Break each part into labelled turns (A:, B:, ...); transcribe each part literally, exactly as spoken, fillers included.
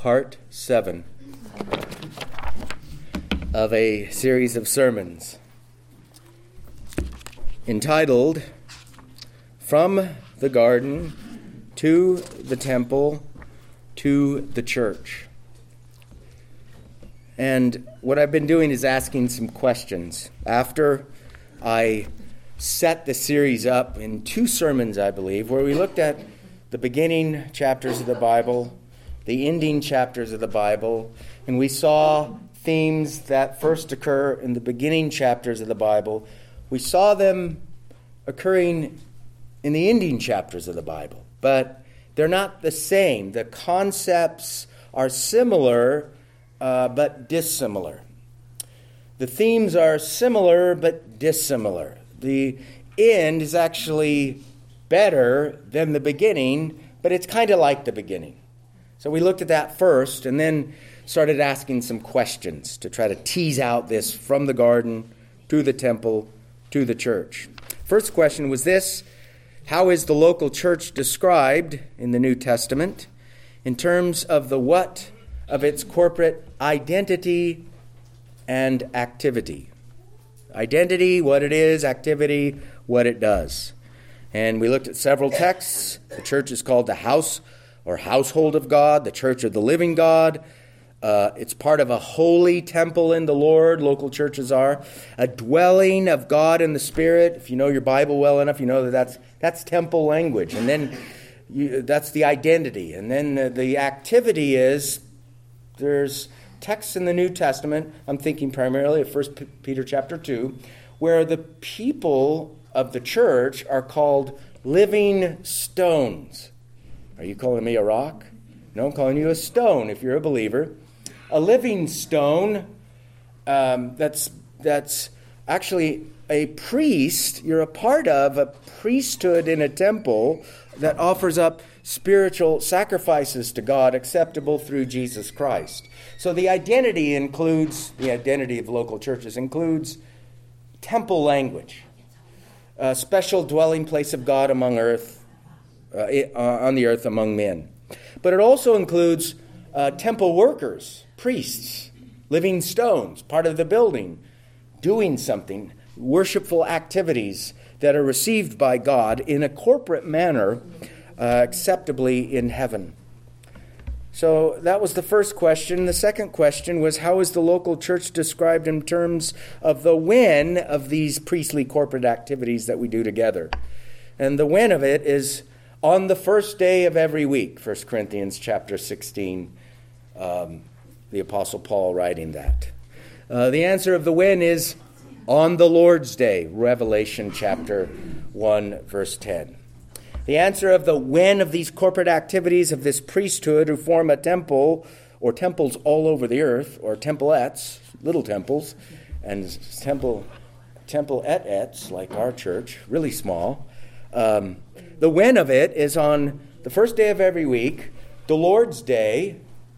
A: part seven of a series of sermons entitled From the Garden to the Temple to the Church. And what I've been doing is asking some questions. After I set the series up in two sermons, I believe, where we looked at the beginning chapters of the Bible, the ending chapters of the Bible, and we saw themes that first occur in the beginning chapters of the Bible. We saw them occurring in the ending chapters of the Bible, but they're not the same. The concepts are similar, uh, but dissimilar. The themes are similar, but dissimilar. The end is actually better than the beginning, but it's kind of like the beginning. So we looked at that first and then started asking some questions to try to tease out this from the garden to the temple to the church. First question was this: how is the local church described in the New Testament in terms of the what of its corporate identity and activity? Identity, what it is; activity, what it does. And we looked at several texts. The church is called the house or household of God, the church of the living God. Uh, it's part of a holy temple in the Lord, local churches are. A dwelling of God in the Spirit. If you know your Bible well enough, you know that that's, that's temple language. And then you, that's the identity. And then the, the activity is, there's texts in the New Testament, I'm thinking primarily of First Peter chapter two, where the people of the church are called living stones. Are you calling me a rock? No, I'm calling you a stone if you're a believer. A living stone, um, that's that's actually a priest. You're a part of a priesthood in a temple that offers up spiritual sacrifices to God acceptable through Jesus Christ. So the identity includes, the identity of local churches includes temple language. A special dwelling place of God among earth, uh, on the earth among men. But it also includes uh, temple workers, priests, living stones, part of the building, doing something, worshipful activities that are received by God in a corporate manner, uh, acceptably in heaven. So that was the first question. The second question was, how is the local church described in terms of the when of these priestly corporate activities that we do together? And the when of it is on the first day of every week, First Corinthians chapter sixteen, um, the Apostle Paul writing that. Uh, the answer of the when is on the Lord's Day, Revelation chapter one, verse ten. The answer of the when of these corporate activities of this priesthood who form a temple, or temples all over the earth, or templates, little temples, and temple temple-et-ets, like our church, really small. Um, the when of it is on the first day of every week, the Lord's Day,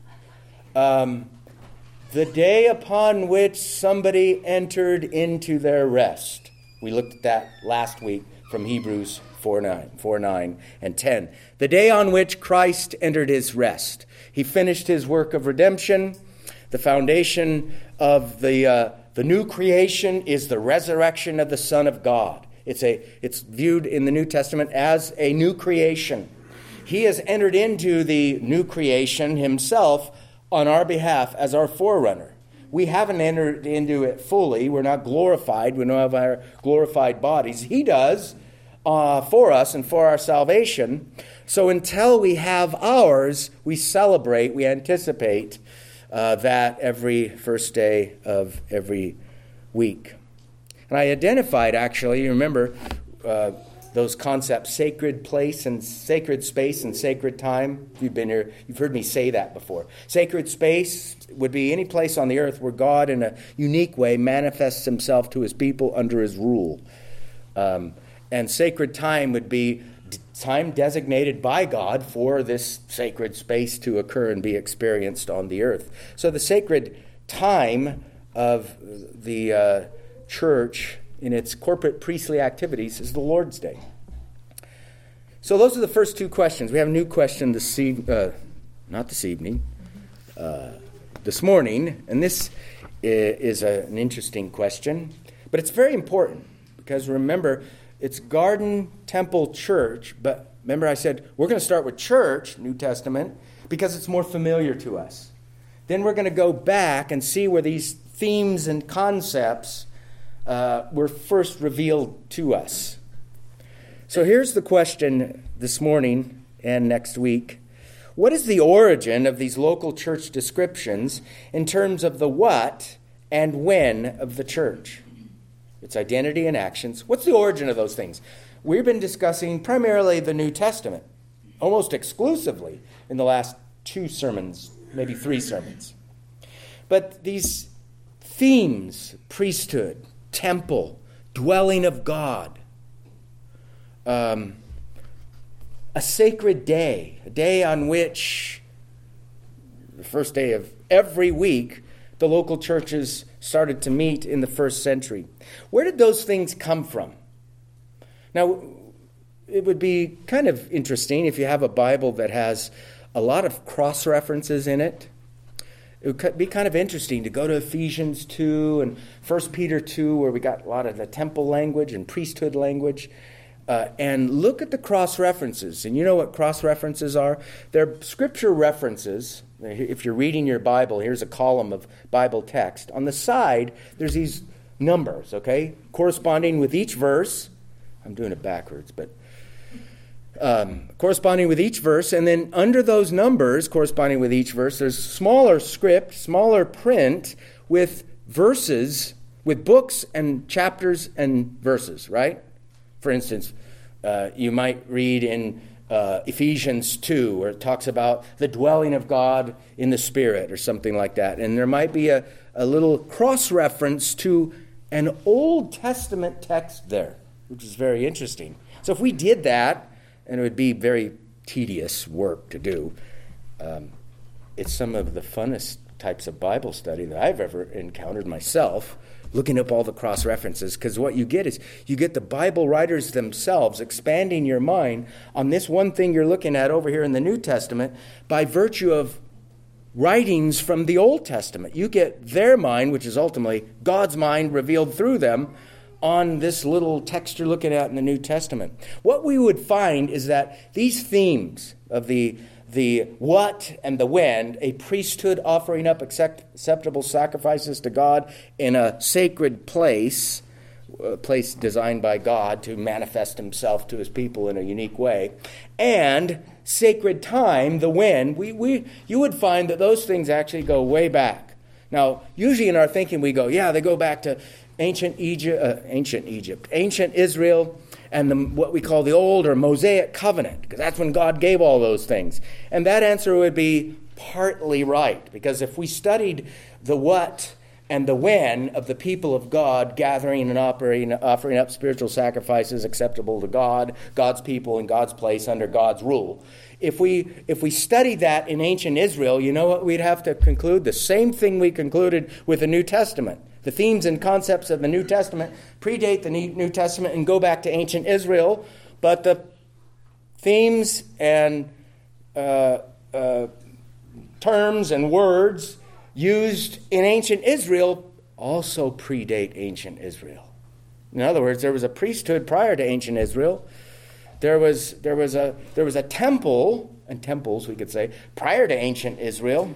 A: um, the day upon which somebody entered into their rest. We looked at that last week from Hebrews four nine, four, nine, and ten. The day on which Christ entered his rest. He finished his work of redemption. The foundation of the uh, the new creation is the resurrection of the Son of God. It's a it's viewed in the New Testament as a new creation. He has entered into the new creation himself on our behalf as our forerunner. We haven't entered into it fully. We're not glorified. We don't have our glorified bodies. He does. Uh, for us and for our salvation. So until we have ours, we celebrate, we anticipate uh, that every first day of every week. And I identified, actually, you remember uh, those concepts, sacred place and sacred space and sacred time. If you've been here, you've heard me say that before. Sacred space would be any place on the earth where God in a unique way manifests himself to his people under his rule. Um And sacred time would be time designated by God for this sacred space to occur and be experienced on the earth. So the sacred time of the uh, church in its corporate priestly activities is the Lord's Day. So those are the first two questions. We have a new question this evening, uh, not this evening, uh, this morning. And this is a, an interesting question, but it's very important because remember, it's Garden Temple Church, but remember I said we're going to start with church, New Testament, because it's more familiar to us. Then we're going to go back and see where these themes and concepts uh, were first revealed to us. So here's the question this morning and next week. What is the origin of these local church descriptions in terms of the what and when of the church? Its identity and actions. What's the origin of those things? We've been discussing primarily the New Testament, almost exclusively in the last two sermons, maybe three sermons. But these themes, priesthood, temple, dwelling of God, um, a sacred day, a day on which, the first day of every week, the local churches started to meet in the first century. Where did those things come from? Now, it would be kind of interesting if you have a Bible that has a lot of cross-references in it. It would be kind of interesting to go to Ephesians two and First Peter two, where we got a lot of the temple language and priesthood language, uh, and look at the cross-references. And you know what cross-references are? They're scripture references. If you're reading your Bible, here's a column of Bible text. On the side, there's these numbers, okay, corresponding with each verse. I'm doing it backwards, but um, corresponding with each verse. And then under those numbers, corresponding with each verse, there's smaller script, smaller print with verses, with books and chapters and verses, right? For instance, uh, you might read in Uh, Ephesians two, where it talks about the dwelling of God in the Spirit or something like that. And there might be a, a little cross-reference to an Old Testament text there, which is very interesting. So if we did that, and it would be very tedious work to do, um, it's some of the funnest types of Bible study that I've ever encountered myself, looking up all the cross-references, because what you get is you get the Bible writers themselves expanding your mind on this one thing you're looking at over here in the New Testament by virtue of writings from the Old Testament. You get their mind, which is ultimately God's mind revealed through them, on this little text you're looking at in the New Testament. What we would find is that these themes of the the what and the when, a priesthood offering up accept, acceptable sacrifices to God in a sacred place, a place designed by God to manifest himself to his people in a unique way, and sacred time, the when, we, we you would find that those things actually go way back. Now, usually in our thinking we go, yeah, they go back to ancient Egypt, uh, ancient Egypt, ancient Israel, and the, what we call the old or Mosaic covenant, because that's when God gave all those things. And that answer would be partly right, because if we studied the what and the when of the people of God gathering and operating, offering up spiritual sacrifices acceptable to God, God's people in God's place under God's rule, if we if we studied that in ancient Israel, you know what we'd have to conclude? The same thing we concluded with the New Testament. The themes and concepts of the New Testament predate the New Testament and go back to ancient Israel, but the themes and uh, uh, terms and words used in ancient Israel also predate ancient Israel. In other words, there was a priesthood prior to ancient Israel. There was there was a there was a temple, and temples we could say, prior to ancient Israel,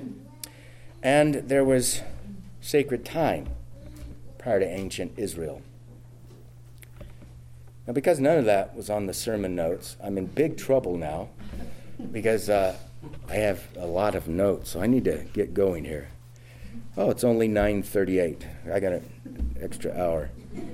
A: and there was sacred time prior to ancient Israel. Now, because none of that was on the sermon notes, I'm in big trouble now because uh, I have a lot of notes, so I need to get going here. Oh, it's only nine thirty-eight. I got an extra hour.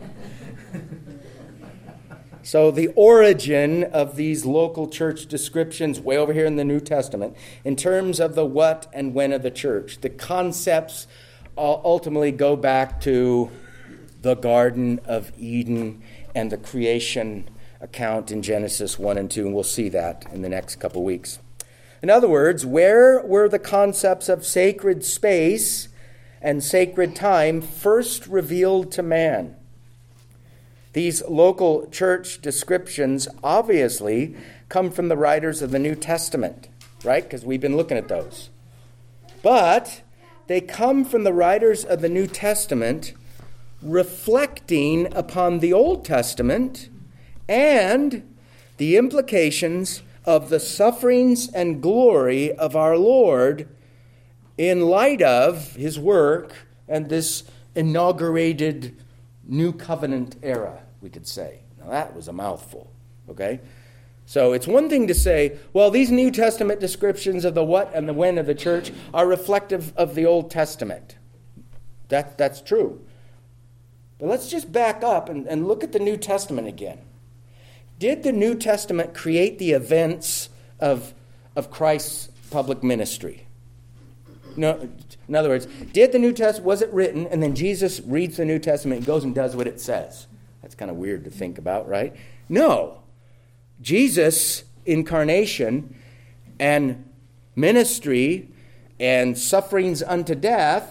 A: So the origin of these local church descriptions way over here in the New Testament, in terms of the what and when of the church, the concepts ultimately go back to the Garden of Eden and the creation account in Genesis one and two, and we'll see that in the next couple weeks. In other words, where were the concepts of sacred space and sacred time first revealed to man? These local church descriptions obviously come from the writers of the New Testament, right? Because we've been looking at those. But they come from the writers of the New Testament reflecting upon the Old Testament and the implications of the sufferings and glory of our Lord in light of his work and this inaugurated New Covenant era, we could say. Now that was a mouthful, okay? So it's one thing to say, well, these New Testament descriptions of the what and the when of the church are reflective of the Old Testament. That, that's true. But let's just back up and, and look at the New Testament again. Did the New Testament create the events of, of Christ's public ministry? No, in other words, did the New Testament, was it written, and then Jesus reads the New Testament and goes and does what it says? That's kind of weird to think about, right? No. Jesus' incarnation and ministry and sufferings unto death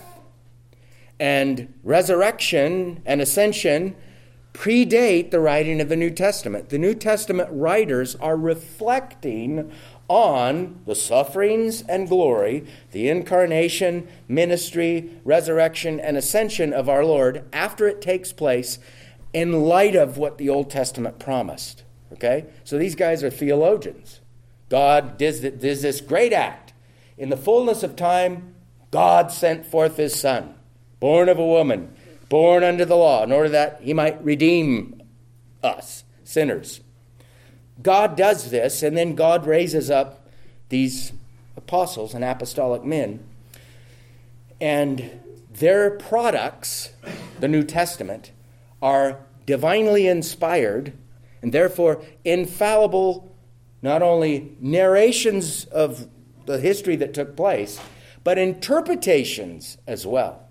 A: and resurrection and ascension predate the writing of the New Testament. The New Testament writers are reflecting on the sufferings and glory, the incarnation, ministry, resurrection, and ascension of our Lord after it takes place in light of what the Old Testament promised. Okay? So these guys are theologians. God did this great act. In the fullness of time, God sent forth his Son, born of a woman, born under the law, in order that he might redeem us, sinners. God does this, and then God raises up these apostles and apostolic men. And their products, the New Testament, are divinely inspired and therefore infallible, not only narrations of the history that took place, but interpretations as well.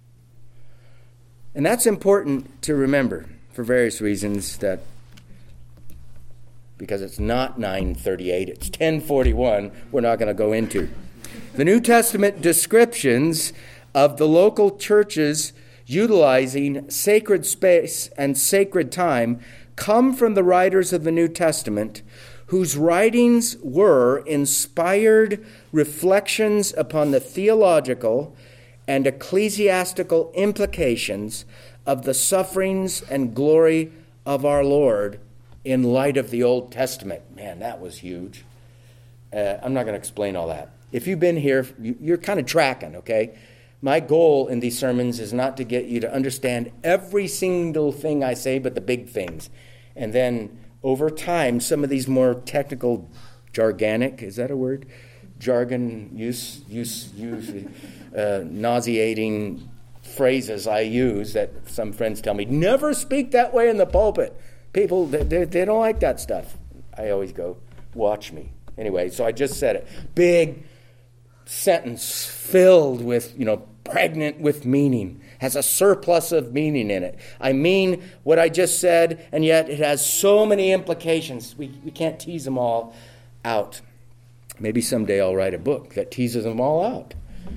A: And that's important to remember for various reasons, that because it's not nine thirty-eight, it's ten forty-one, we're not going to go into. The New Testament descriptions of the local churches utilizing sacred space and sacred time come from the writers of the New Testament, whose writings were inspired reflections upon the theological and ecclesiastical implications of the sufferings and glory of our Lord in light of the Old Testament. Man, that was huge. Uh, I'm not going to explain all that. If you've been here, you're kind of tracking, okay? My goal in these sermons is not to get you to understand every single thing I say, but the big things. And then over time, some of these more technical, jargonic, is that a word? Jargon, use, use, use, uh, nauseating phrases I use that some friends tell me, never speak that way in the pulpit. People, they, they don't like that stuff. I always go, watch me. Anyway, so I just said it. Big sentence filled with, you know, pregnant with meaning, has a surplus of meaning in it. I mean what I just said, and yet it has so many implications. We, we can't tease them all out. Maybe someday I'll write a book that teases them all out.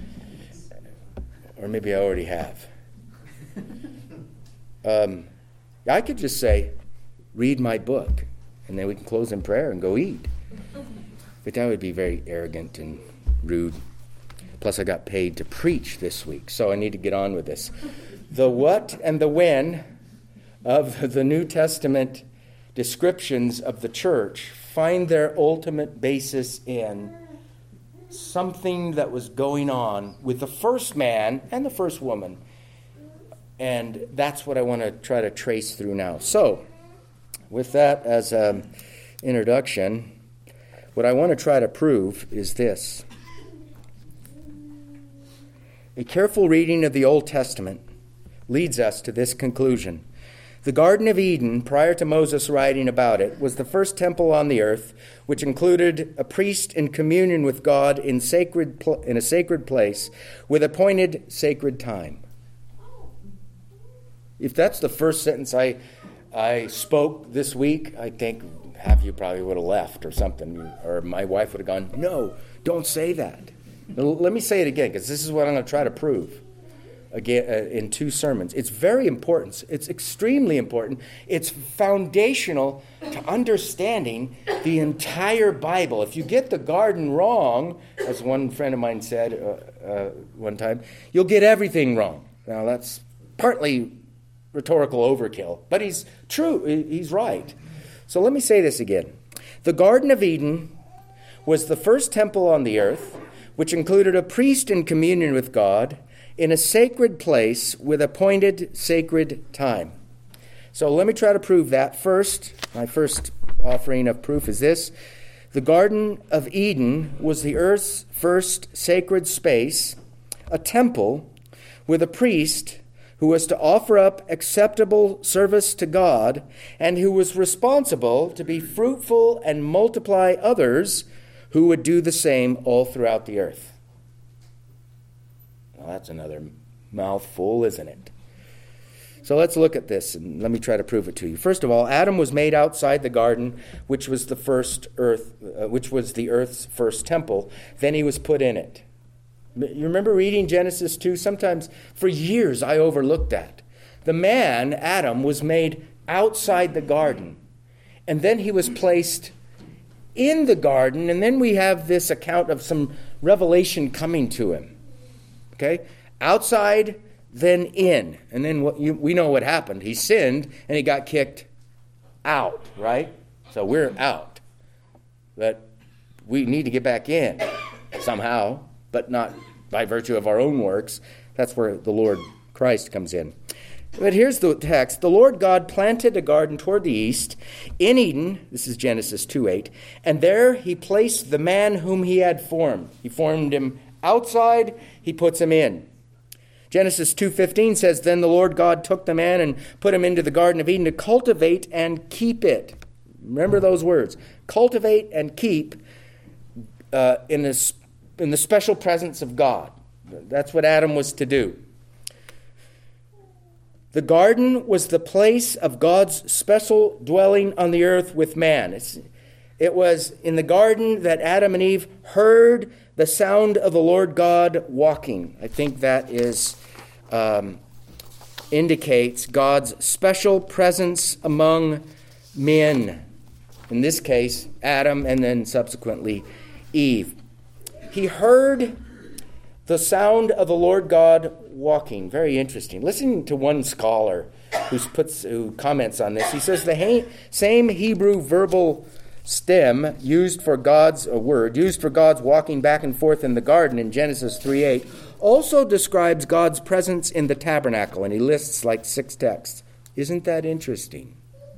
A: Or maybe I already have. Um, I could just say, read my book, and then we can close in prayer and go eat. But that would be very arrogant and rude. Plus, I got paid to preach this week, so I need to get on with this. The what and the when of the New Testament descriptions of the church find their ultimate basis in something that was going on with the first man and the first woman. And that's what I want to try to trace through now. So, with that as an introduction, what I want to try to prove is this. A careful reading of the Old Testament leads us to this conclusion. The Garden of Eden, prior to Moses writing about it, was the first temple on the earth, which included a priest in communion with God in sacred pl- in a sacred place with appointed sacred time. If that's the first sentence I I spoke this week, I think half of you probably would have left or something, or my wife would have gone, no, don't say that. Let me say it again, because this is what I'm going to try to prove. again uh, in two sermons. It's very important. It's extremely important. It's foundational to understanding the entire Bible. If you get the garden wrong, as one friend of mine said uh, uh, one time, you'll get everything wrong. Now, that's partly rhetorical overkill, but he's true. He's right. So let me say this again. The Garden of Eden was the first temple on the earth, which included a priest in communion with God in a sacred place with appointed sacred time. So let me try to prove that. First, my first offering of proof is this. The Garden of Eden was the earth's first sacred space, a temple with a priest who was to offer up acceptable service to God and who was responsible to be fruitful and multiply others who would do the same all throughout the earth. Well, that's another mouthful, isn't it? So let's look at this, and let me try to prove it to you. First of all, Adam was made outside the garden, which was the first earth, uh, which was the earth's first temple. Then he was put in it. You remember reading Genesis two? Sometimes, for years, I overlooked that. The man, Adam, was made outside the garden, and then he was placed in the garden, and then we have this account of some revelation coming to him. Okay? Outside, then in. And then what you, we know what happened. He sinned, and he got kicked out, right? So we're out. But we need to get back in somehow, but not by virtue of our own works. That's where the Lord Christ comes in. But here's the text. The Lord God planted a garden toward the east in Eden. This is Genesis two eight. And there he placed the man whom he had formed. He formed him outside. He puts him in. Genesis two fifteen says, Then the Lord God took the man and put him into the Garden of Eden to cultivate and keep it. Remember those words. Cultivate and keep uh, in, this, in the special presence of God. That's what Adam was to do. The garden was the place of God's special dwelling on the earth with man. It's, it was in the garden that Adam and Eve heard the sound of the Lord God walking. I think that is um, indicates God's special presence among men. In this case, Adam and then subsequently Eve. He heard the sound of the Lord God walking. Very interesting. Listen to one scholar who's puts, who comments on this. He says the ha- same Hebrew verbal stem used for God's a word, used for God's walking back and forth in the garden in Genesis three eight, also describes God's presence in the tabernacle, and he lists like six texts. Isn't that interesting?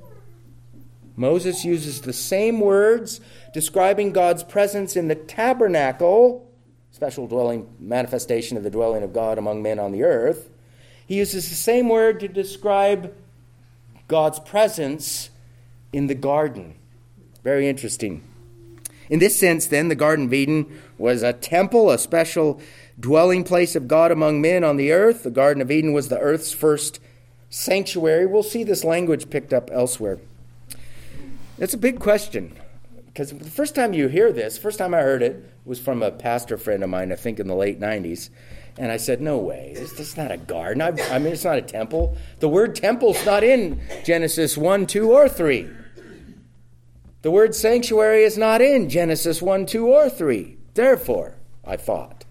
A: Moses uses the same words describing God's presence in the tabernacle, special dwelling, manifestation of the dwelling of God among men on the earth. He uses the same word to describe God's presence in the garden. Very interesting. In this sense, then, the Garden of Eden was a temple, a special dwelling place of God among men on the earth. The Garden of Eden was the earth's first sanctuary. We'll see this language picked up elsewhere. It's a big question, because the first time you hear this, first time I heard it, was from a pastor friend of mine, I think in the late nineties. And I said, no way, this, this is not a garden. I, I mean, it's not a temple. The word temple's not in Genesis one, two, or three. The word sanctuary is not in Genesis one, two, or three. Therefore, I thought.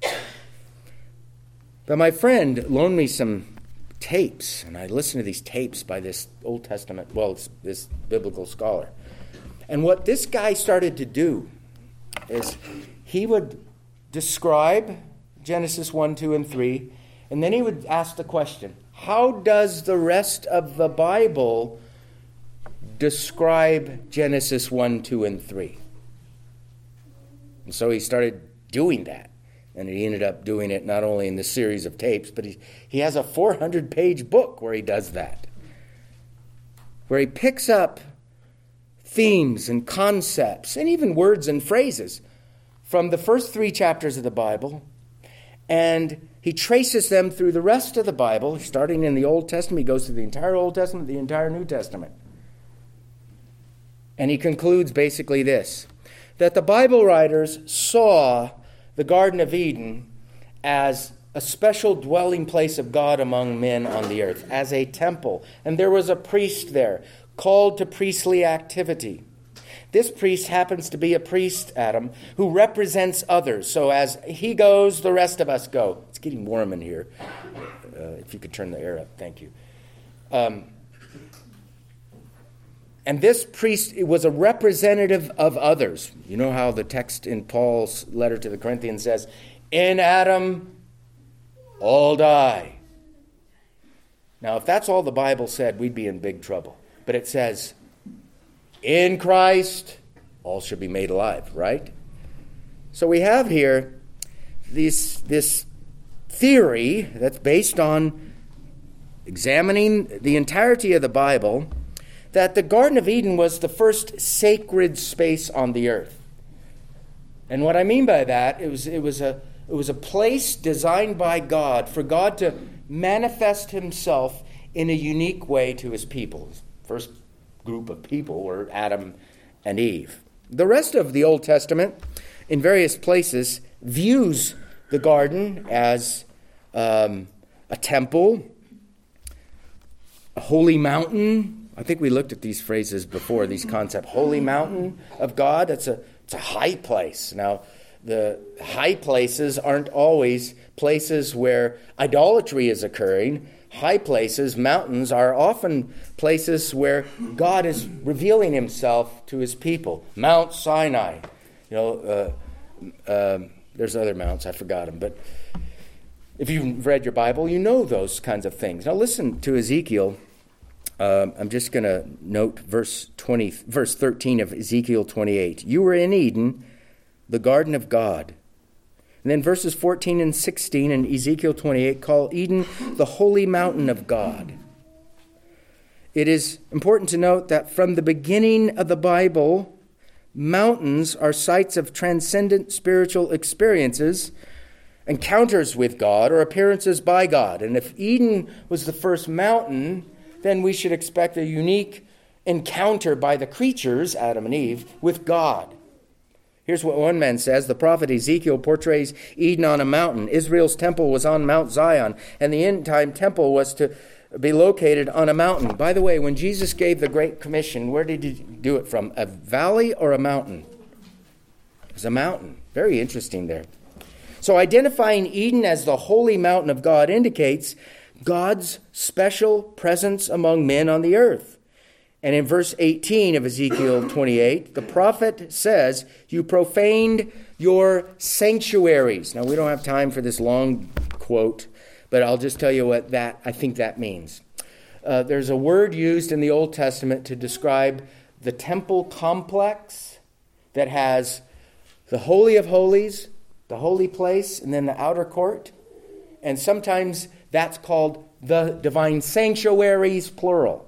A: But my friend loaned me some tapes, and I listened to these tapes by this Old Testament, well, it's this biblical scholar. And what this guy started to do is he would describe Genesis one, two, and three, and then he would ask the question, how does the rest of the Bible describe Genesis one, two, and three? And so he started doing that. And he ended up doing it not only in this series of tapes, but he, he has a four hundred page book where he does that. Where he picks up themes and concepts and even words and phrases from the first three chapters of the Bible, and he traces them through the rest of the Bible, starting in the Old Testament. He goes through the entire Old Testament, the entire New Testament. And he concludes basically this, that the Bible writers saw the Garden of Eden as a special dwelling place of God among men on the earth, as a temple. And there was a priest there, called to priestly activity. This priest happens to be a priest, Adam, who represents others. So as he goes, the rest of us go. It's getting warm in here. Uh, if you could turn the air up, thank you. Um, and this priest was a representative of others. You know how the text in Paul's letter to the Corinthians says, in Adam, all die. Now, if that's all the Bible said, we'd be in big trouble. But it says, in Christ, all should be made alive, right? So we have here this, this theory that's based on examining the entirety of the Bible, that the Garden of Eden was the first sacred space on the earth. And what I mean by that, it was, it was a, it was a place designed by God for God to manifest himself in a unique way to his people. First group of people were Adam and Eve. The rest of the Old Testament, in various places, views the garden as um, a temple, a holy mountain. I think we looked at these phrases before, these concepts. Holy mountain of God, it's a, it's a high place. Now, the high places aren't always places where idolatry is occurring. High places, mountains, are often places where God is revealing himself to his people. Mount Sinai. You know, uh, uh, there's other mounts, I forgot them. But if you've read your Bible, you know those kinds of things. Now listen to Ezekiel. Uh, I'm just going to note verse twenty, verse thirteen of Ezekiel twenty-eight. You were in Eden, the garden of God. And then verses fourteen and sixteen in Ezekiel twenty-eight call Eden the holy mountain of God. It is important to note that from the beginning of the Bible, mountains are sites of transcendent spiritual experiences, encounters with God, or appearances by God. And if Eden was the first mountain, then we should expect a unique encounter by the creatures, Adam and Eve, with God. Here's what one man says. The prophet Ezekiel portrays Eden on a mountain. Israel's temple was on Mount Zion, and the end-time temple was to be located on a mountain. By the way, when Jesus gave the Great Commission, where did he do it from? A valley or a mountain? It was a mountain. Very interesting there. So identifying Eden as the holy mountain of God indicates God's special presence among men on the earth. And in verse eighteen of Ezekiel twenty-eight, the prophet says, you profaned your sanctuaries. Now, we don't have time for this long quote, but I'll just tell you what that I think that means. Uh, there's a word used in the Old Testament to describe the temple complex that has the Holy of Holies, the holy place, and then the outer court. And sometimes that's called the divine sanctuaries, plural.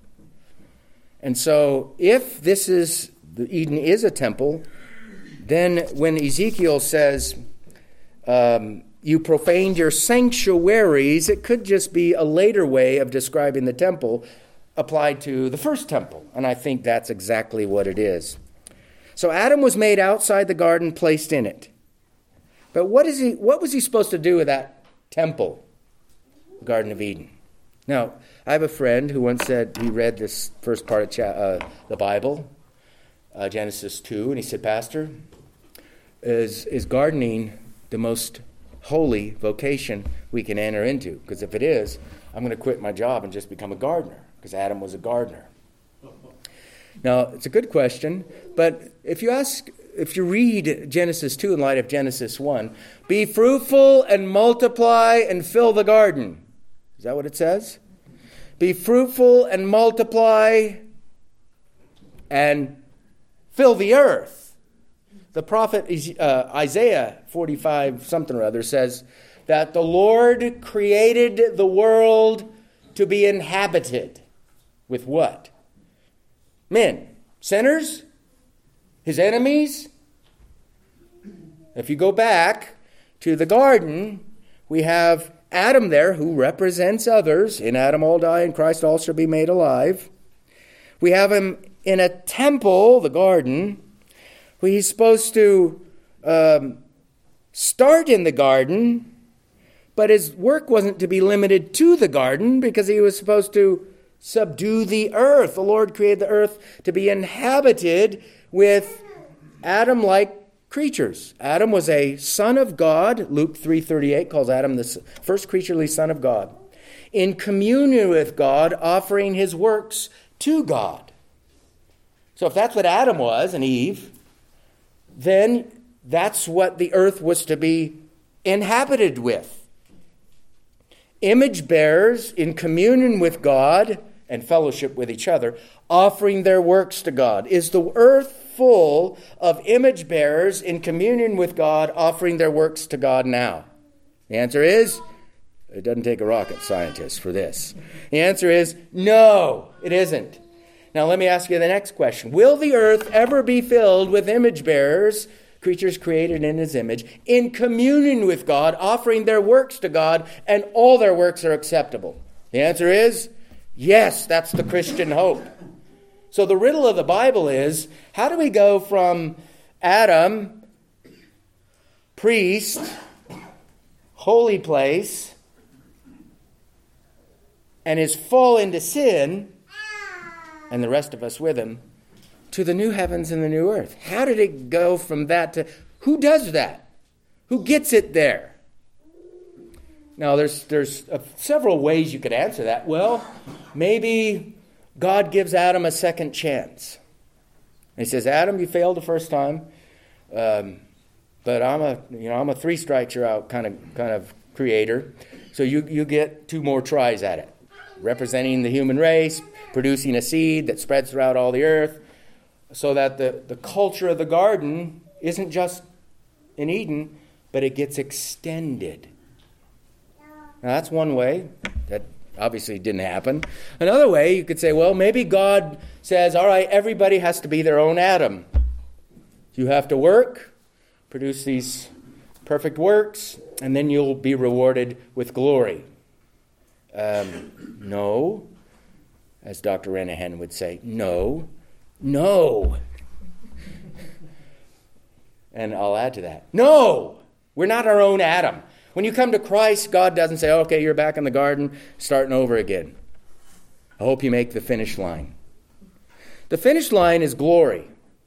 A: And so if this is, Eden is a temple, then when Ezekiel says, um, you profaned your sanctuaries, it could just be a later way of describing the temple applied to the first temple. And I think that's exactly what it is. So Adam was made outside the garden, placed in it. But what is he? What was he supposed to do with that temple, the Garden of Eden? Now, I have a friend who once said he read this first part of cha- uh, the Bible, uh, Genesis two, and he said, Pastor, is, is gardening the most holy vocation we can enter into? Because if it is, I'm going to quit my job and just become a gardener, because Adam was a gardener. Now, it's a good question, but if you ask, if you read Genesis two in light of Genesis one, be fruitful and multiply and fill the garden. Is that what it says? Be fruitful and multiply and fill the earth. The prophet uh, Isaiah forty-five something or other says that the Lord created the world to be inhabited with what? Men. Sinners? His enemies? If you go back to the garden, we have Adam there, who represents others. In Adam all die, in Christ all shall be made alive. We have him in a temple, the garden, where he's supposed to um, start in the garden, But his work wasn't to be limited to the garden because he was supposed to subdue the earth. The Lord created the earth to be inhabited with Adam-like creatures. Adam was a son of God. Luke three thirty-eight calls Adam the first creaturely son of God. In communion with God, offering his works to God. So if that's what Adam was and Eve, then that's what the earth was to be inhabited with. Image bearers in communion with God and fellowship with each other, offering their works to God. Is the earth full of image bearers in communion with God, offering their works to God now? The answer is, it doesn't take a rocket scientist for this. The answer is, no, it isn't. Now let me ask you the next question. Will the earth ever be filled with image bearers, creatures created in his image, in communion with God, offering their works to God, and all their works are acceptable? The answer is, yes, that's the Christian hope. So the riddle of the Bible is, how do we go from Adam, priest, holy place, and his fall into sin, and the rest of us with him, to the new heavens and the new earth? How did it go from that to... Who does that? Who gets it there? Now, there's there's uh, several ways you could answer that. Well, maybe God gives Adam a second chance. He says, Adam, you failed the first time, um, but I'm a you know I'm a three strikes you're out kind of kind of creator, so you you get two more tries at it, representing the human race, producing a seed that spreads throughout all the earth, so that the, the culture of the garden isn't just in Eden, but it gets extended. Now, that's one way. That obviously didn't happen. Another way, you could say, well, maybe God says, all right, everybody has to be their own Adam. You have to work, produce these perfect works, and then you'll be rewarded with glory. Um, no. As Doctor Renahan would say, no. No. And I'll add to that. No. We're not our own Adam. When you come to Christ, God doesn't say, okay, you're back in the garden, starting over again. I hope you make the finish line. The finish line is glory.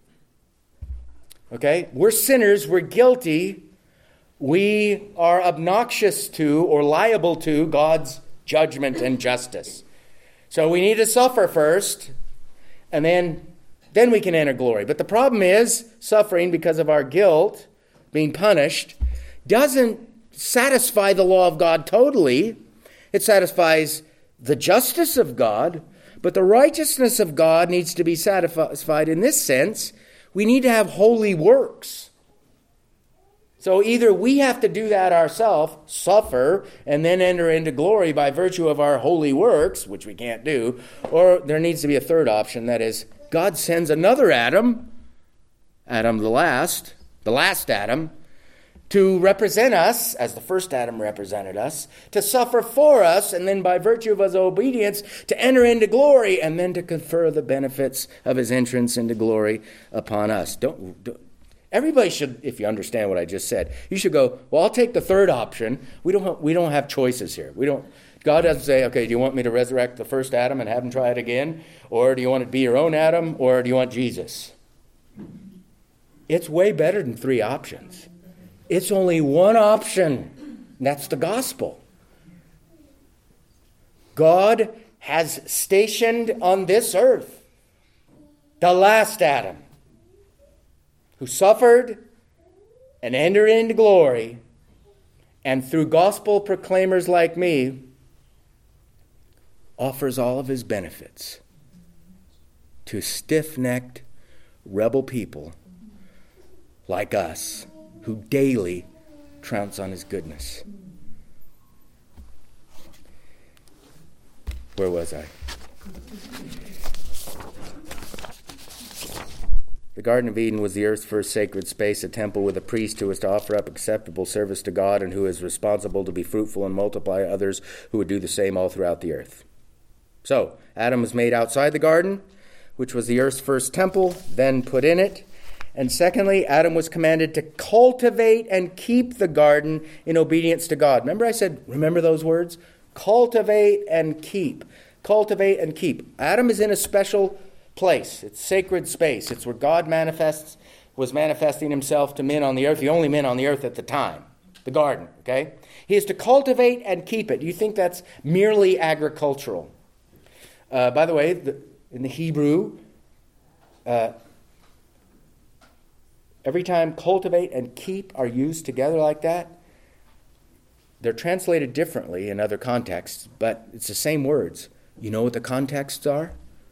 A: Okay? We're sinners. We're guilty. We are obnoxious to or liable to God's judgment and justice. So we need to suffer first, and then, then we can enter glory. But the problem is, suffering because of our guilt, being punished, doesn't satisfy the law of God totally. It satisfies the justice of God, but the righteousness of God needs to be satisfied in this sense. We need to have holy works. So either we have to do that ourselves, suffer, and then enter into glory by virtue of our holy works, which we can't do, or there needs to be a third option, that is, God sends another Adam, Adam the last, the last Adam, to represent us, as the first Adam represented us, to suffer for us, and then by virtue of his obedience, to enter into glory, and then to confer the benefits of his entrance into glory upon us. Don't, don't Everybody should, if you understand what I just said, you should go, well, I'll take the third option. We don't we don't have choices here. We don't. God doesn't say, okay, do you want me to resurrect the first Adam and have him try it again? Or do you want it to be your own Adam? Or do you want Jesus? It's way better than three options. It's only one option. And that's the gospel. God has stationed on this earth the last Adam, who suffered and entered into glory, and through gospel proclaimers like me, offers all of his benefits to stiff-necked rebel people like us, who daily trounce on his goodness. Where was I? The Garden of Eden was the earth's first sacred space, a temple with a priest who was to offer up acceptable service to God and who is responsible to be fruitful and multiply others who would do the same all throughout the earth. So, Adam was made outside the garden, which was the earth's first temple, then put in it, And secondly, Adam was commanded to cultivate and keep the garden in obedience to God. Remember I said, remember those words? Cultivate and keep. Cultivate and keep. Adam is in a special place. It's sacred space. It's where God manifests, was manifesting himself to men on the earth, the only men on the earth at the time. The garden, okay? He is to cultivate and keep it. Do you think that's merely agricultural? Uh, by the way, the, in the Hebrew, uh, every time cultivate and keep are used together like that, they're translated differently in other contexts, but it's the same words. You know what the contexts are?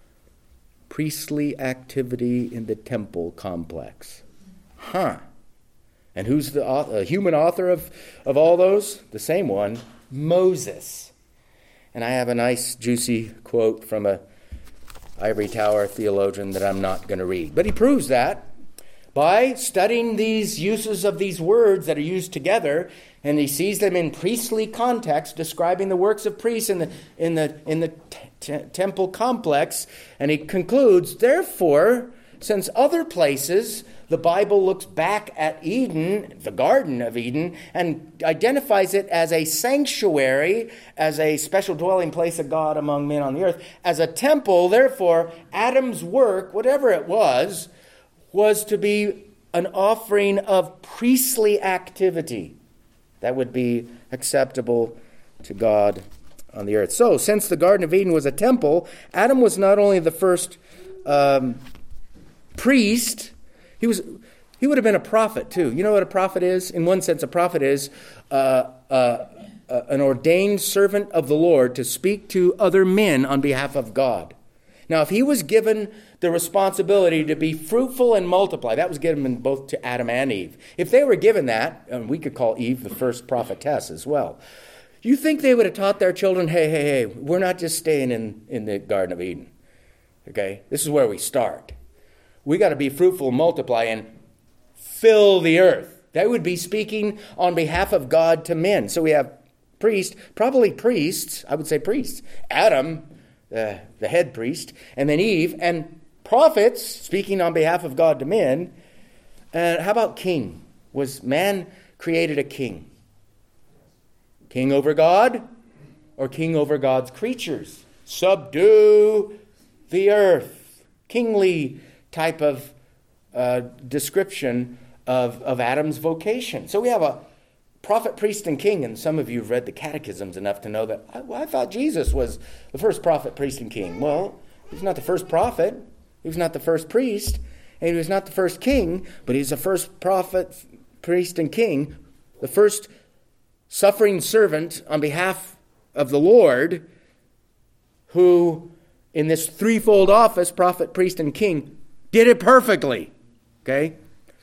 A: Priestly activity in the temple complex. Huh. And who's the author, human author of, of all those? The same one, Moses. And I have a nice, juicy quote from a ivory tower theologian that I'm not going to read. But he proves that by studying these uses of these words that are used together, and he sees them in priestly context, describing the works of priests in the in the in the t- t- temple complex, and he concludes, therefore, since other places the Bible looks back at Eden, the Garden of Eden, and identifies it as a sanctuary, as a special dwelling place of God among men on the earth, as a temple, therefore, Adam's work, whatever it was, was to be an offering of priestly activity that would be acceptable to God on the earth. So, since the Garden of Eden was a temple, Adam was not only the first um, priest, he was he would have been a prophet too. You know what a prophet is? In one sense, a prophet is uh, uh, uh, an ordained servant of the Lord to speak to other men on behalf of God. Now, if he was given the responsibility to be fruitful and multiply, that was given both to Adam and Eve. If they were given that, and we could call Eve the first prophetess as well, you think they would have taught their children, hey, hey, hey, we're not just staying in, in the Garden of Eden. Okay? This is where we start. We got to be fruitful, multiply, and fill the earth. That would be speaking on behalf of God to men. So we have priests, probably priests, I would say priests. Adam, uh, the head priest, and then Eve, and prophets speaking on behalf of God to men. And how about king? Was man created a king? King over God or king over God's creatures? Subdue the earth. Kingly type of uh, description of, of Adam's vocation. So we have a prophet, priest, and king, and some of you have read the catechisms enough to know that, I, well, I thought Jesus was the first prophet, priest, and king. Well, he's not the first prophet, he was not the first priest, and he was not the first king, but he's the first prophet, priest, and king, the first suffering servant on behalf of the Lord, who, in this threefold office, prophet, priest, and king, did it perfectly, okay?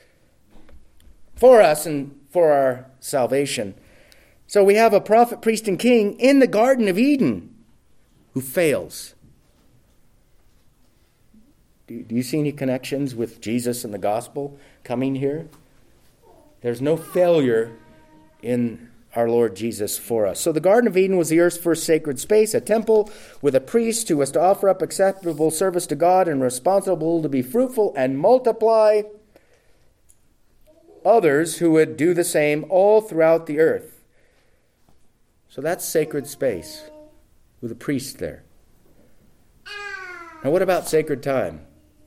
A: For us and for our salvation. So we have a prophet, priest, and king in the Garden of Eden who fails. Do, do you see any connections with Jesus and the gospel coming here? There's no failure in our Lord Jesus for us. So the Garden of Eden was the earth's first sacred space, a temple with a priest who was to offer up acceptable service to God and responsible to be fruitful and multiply others who would do the same all throughout the earth. So that's sacred space with a priest there. Now what about sacred time?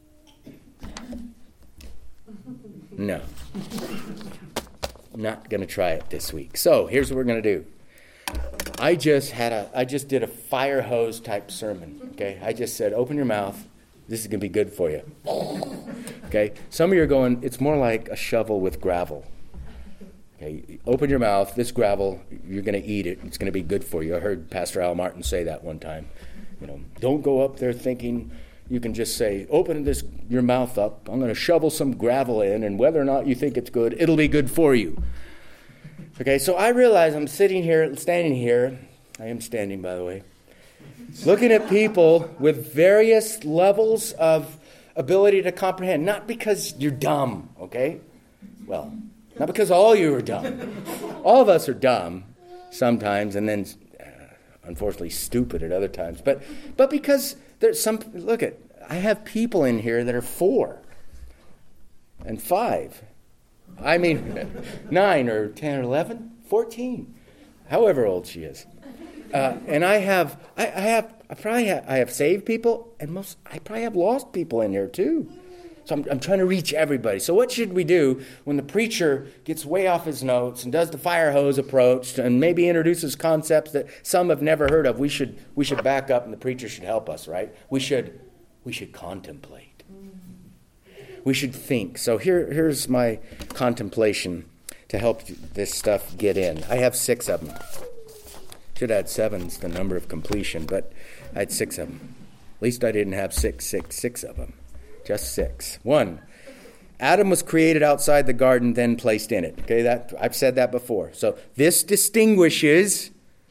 A: No. I'm not going to try it this week. So here's what we're going to do. I just had a, I just did a fire hose type sermon. Okay, I just said, open your mouth. This is going to be good for you. Okay, some of you are going, it's more like a shovel with gravel. Okay, open your mouth. This gravel, you're going to eat it. It's going to be good for you. I heard Pastor Al Martin say that one time. You know, don't go up there thinking you can just say, open this your mouth up. I'm going to shovel some gravel in, and whether or not you think it's good, it'll be good for you. Okay, so I realize I'm sitting here, standing here. I am standing, by the way. Looking at people with various levels of ability to comprehend. Not because you're dumb, okay? Well, not because all you are dumb. All of us are dumb sometimes, and then uh, unfortunately stupid at other times. But but because there's some, look at, I have people in here that are four. and five. I mean, nine or ten or eleven, fourteen, however old she is. Uh, and I have, I, I have, I probably have, I have saved people, and most, I probably have lost people in here too. So I'm, I'm trying to reach everybody. So what should we do when the preacher gets way off his notes and does the fire hose approach and maybe introduces concepts that some have never heard of? We should, we should back up, and the preacher should help us, right? We should, we should contemplate. We should think. So here, here's my contemplation to help this stuff get in. I have six of them. Should have had seven, it's the number of completion, but I had six of them. At least I didn't have six, six, six of them. Just six. One, Adam was created outside the garden, then placed in it. Okay, that I've said that before. So this distinguishes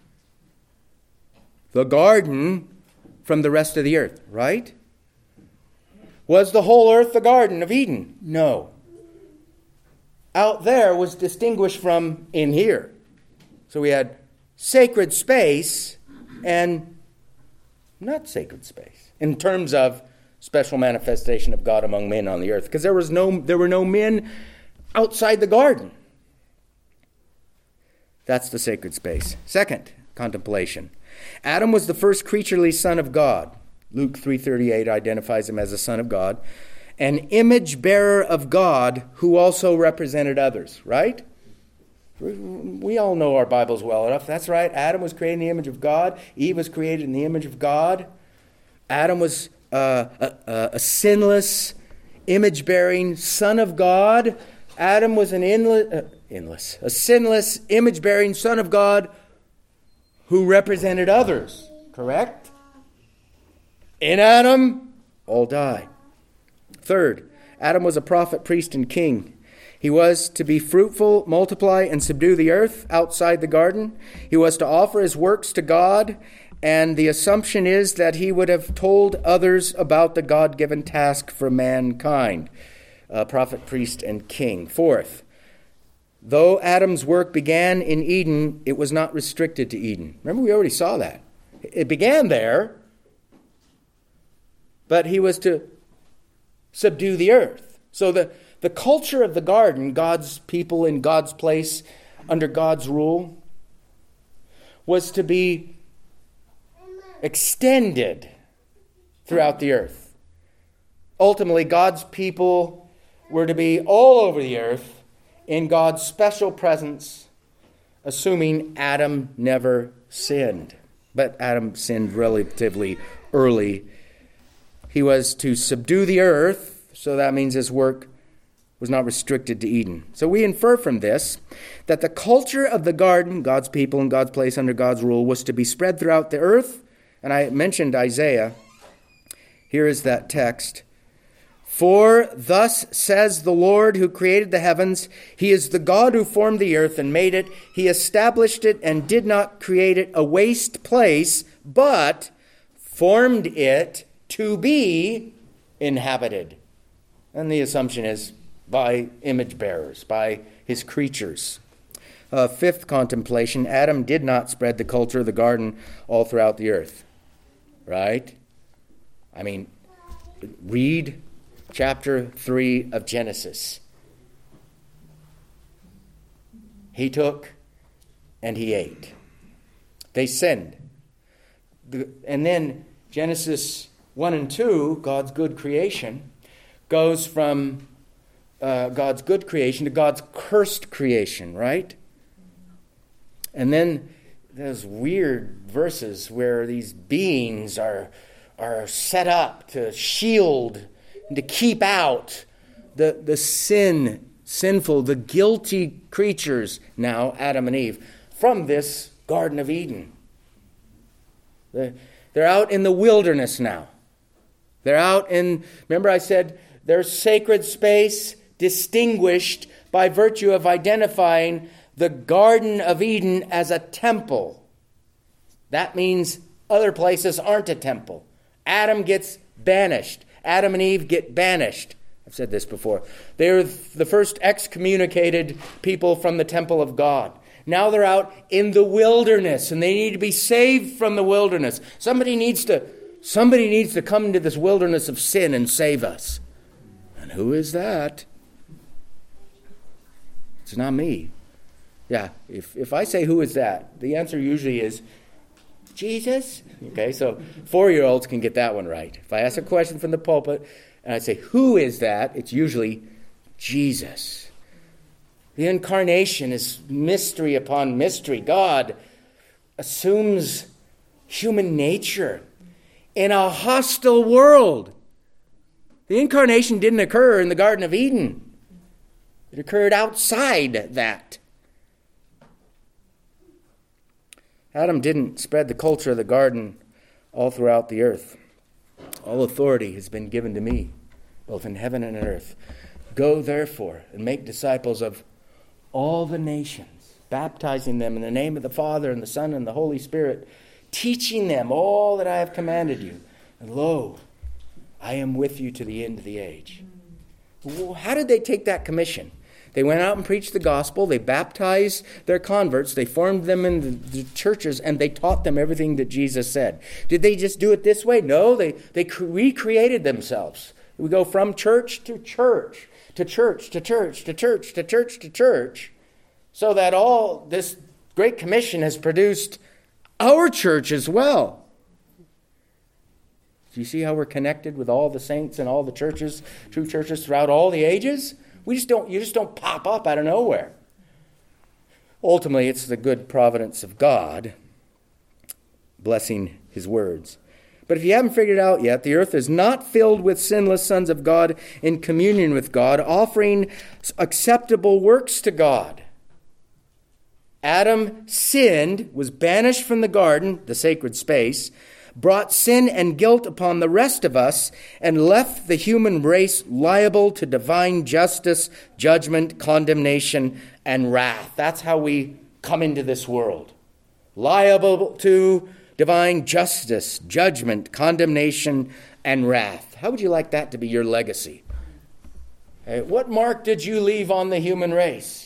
A: the garden from the rest of the earth, right? Was the whole earth the Garden of Eden? No. Out there was distinguished from in here. So we had sacred space and not sacred space in terms of special manifestation of God among men on the earth, because there was no there were no men outside the garden. That's the sacred space. Second, contemplation. Adam was the first creaturely son of God. Luke three thirty-eight identifies him as a son of God, an image bearer of God who also represented others, right? We all know our Bibles well enough. That's right. Adam was created in the image of God. Eve was created in the image of God. Adam was uh, a, a, a sinless, image-bearing son of God. Adam was an inless, uh, inless, a sinless, image-bearing son of God who represented others. Correct? In Adam, all die. Third, Adam was a prophet, priest, and king. He was to be fruitful, multiply, and subdue the earth outside the garden. He was to offer his works to God, and the assumption is that he would have told others about the God-given task for mankind. Uh, prophet, priest, and king. Fourth, though Adam's work began in Eden, it was not restricted to Eden. Remember, we already saw that. It began there, but he was to subdue the earth. So the The culture of the garden, God's people in God's place, under God's rule, was to be extended throughout the earth. Ultimately, God's people were to be all over the earth in God's special presence, assuming Adam never sinned. But Adam sinned relatively early. He was to subdue the earth, so that means his work was not restricted to Eden. So we infer from this that the culture of the garden, God's people in God's place under God's rule, was to be spread throughout the earth. And I mentioned Isaiah. Here is that text. For thus says the Lord who created the heavens, He is the God who formed the earth and made it. He established it and did not create it a waste place, but formed it to be inhabited. And the assumption is by image bearers, by his creatures. Uh, fifth contemplation, Adam did not spread the culture of the garden all throughout the earth. Right? I mean, read chapter three of Genesis. He took and he ate. They sinned. The, and then Genesis one and two, God's good creation, goes from Uh, God's good creation to God's cursed creation, right? And then there's weird verses where these beings are are set up to shield and to keep out the, the sin, sinful, the guilty creatures now, Adam and Eve, from this Garden of Eden. They're, they're out in the wilderness now. They're out in, remember I said, there's sacred space, distinguished by virtue of identifying the Garden of Eden as a temple. That means other places aren't a temple. Adam gets banished. Adam and Eve get banished. I've said this before. They're the first excommunicated people from the temple of God. Now they're out in the wilderness, and they need to be saved from the wilderness. Somebody needs to, somebody needs to come into this wilderness of sin and save us. And who is that? It's not me. Yeah, if, if I say, who is that? The answer usually is, Jesus. Okay, so four-year-olds can get that one right. If I ask a question from the pulpit and I say, who is that? It's usually Jesus. The incarnation is mystery upon mystery. God assumes human nature in a hostile world. The incarnation didn't occur in the Garden of Eden. It occurred outside that. Adam didn't spread the culture of the garden all throughout the earth. All authority has been given to me, both in heaven and on earth. Go, therefore, and make disciples of all the nations, baptizing them in the name of the Father and the Son and the Holy Spirit, teaching them all that I have commanded you. And lo, I am with you to the end of the age. Well, how did they take that commission? They went out and preached the gospel. They baptized their converts. They formed them in the, the churches, and they taught them everything that Jesus said. Did they just do it this way? No, they, they recreated themselves. We go from church to church, to church, to church, to church, to church, to church, so that all this Great Commission has produced our church as well. Do you see how we're connected with all the saints and all the churches, true churches throughout all the ages? We just don't, you just don't pop up out of nowhere. Ultimately, it's the good providence of God blessing his words. But if you haven't figured it out yet, the earth is not filled with sinless sons of God in communion with God, offering acceptable works to God. Adam sinned, was banished from the garden, the sacred space, brought sin and guilt upon the rest of us, and left the human race liable to divine justice, judgment, condemnation, and wrath. That's how we come into this world. Liable to divine justice, judgment, condemnation, and wrath. How would you like that to be your legacy? Hey, what mark did you leave on the human race?